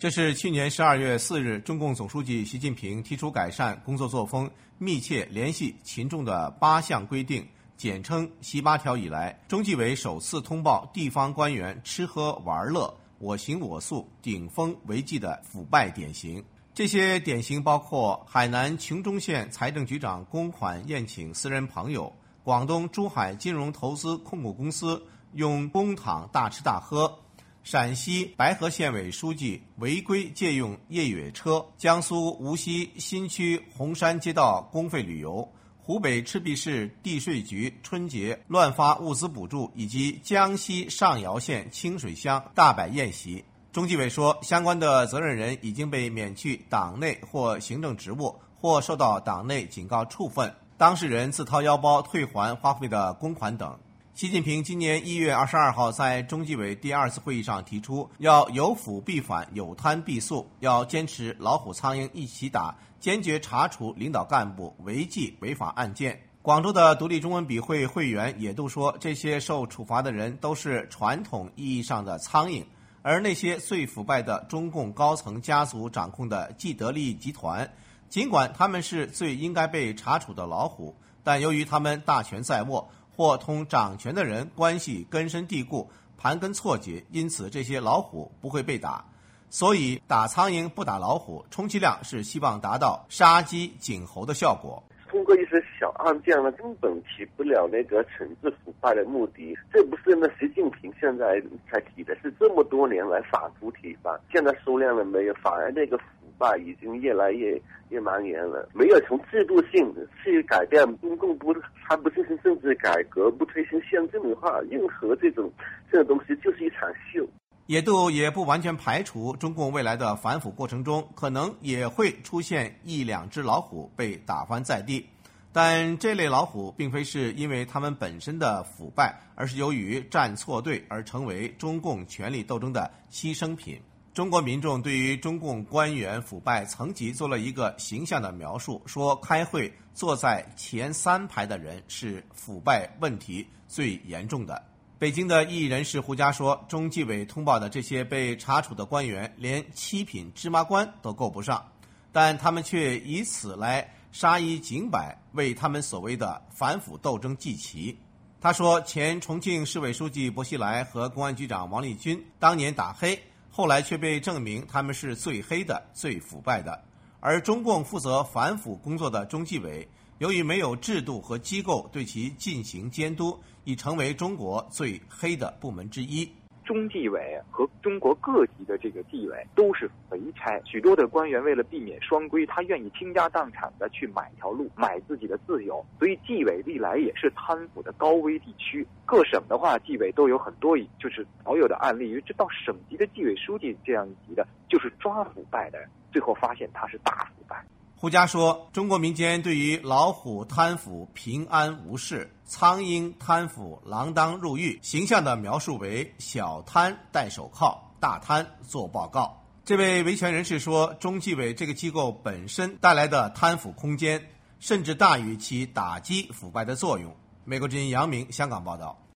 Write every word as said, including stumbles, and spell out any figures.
这是去年十二月四日，中共总书记习近平提出改善工作作风、密切联系群众的八项规定，简称“习八条”以来，中纪委首次通报地方官员吃喝玩乐、我行我素、顶风违纪的腐败典型。这些典型包括海南琼中县财政局长公款宴请私人朋友，广东珠海金融投资控股公司用公帑大吃大喝，陕西白河县委书记违规借用越野车，江苏无锡新区红山街道公费旅游，湖北赤壁市地税局春节乱发物资补助，以及江西上饶县清水乡大摆宴席。中纪委说，相关的责任人已经被免去党内或行政职务，或受到党内警告处分，当事人自掏腰包退还花费的公款等。习近平今年一月二十二号在中纪委第二次会议上提出，要有腐必反，有贪必肃，要坚持老虎苍蝇一起打，坚决查处领导干部违纪违法案件。广州的独立中文笔会会员也都说，这些受处罚的人都是传统意义上的苍蝇，而那些最腐败的中共高层家族掌控的既得利益集团，尽管他们是最应该被查处的老虎，但由于他们大权在握，或同掌权的人关系根深蒂固、盘根错节，因此这些老虎不会被打。所以打苍蝇不打老虎，充其量是希望达到杀鸡儆猴的效果。 通过一些小案件呢，根本起不了那个惩治腐败的目的。这不是那习近平现在才提的，是这么多年来反复提倡。现在收敛了没有？反而那个腐败已经越来越越蔓延了。没有从制度性去改变，中共不它不进行政治改革，不推行宪政的话，任何这种这种东西就是一场秀。 野渡也不完全排除中共未来的反腐过程中可能也会出现一两只老虎被打翻在地，但这类老虎并非是因为他们本身的腐败，而是由于站错队而成为中共权力斗争的牺牲品。中国民众对于中共官员腐败层级做了一个形象的描述，说开会坐在前三排的人是腐败问题最严重的。北京的异议人士胡佳说，中纪委通报的这些被查处的官员连七品芝麻官都够不上，但他们却以此来杀一儆百，为他们所谓的反腐斗争祭旗。他说，前重庆市委书记薄熙来和公安局长王立军当年打黑，后来却被证明他们是最黑的、最腐败的。而中共负责反腐工作的中纪委，由于没有制度和机构对其进行监督，已成为中国最黑的部门之一。 中纪委和中国各级的这个纪委都是肥差，许多的官员为了避免双规，他愿意倾家荡产的去买条路，买自己的自由，所以纪委历来也是贪腐的高危地区。各省的话，纪委都有很多就是少有的案例，这到省级的纪委书记这样一级的，就是抓腐败的人，最后发现他是大腐败。 胡佳说，中国民间对于老虎贪腐平安无事，苍蝇贪腐锒铛入狱形象的描述为小贪戴手铐，大贪做报告。这位维权人士说，中纪委这个机构本身带来的贪腐空间甚至大于其打击腐败的作用。美国之音杨明香港报道。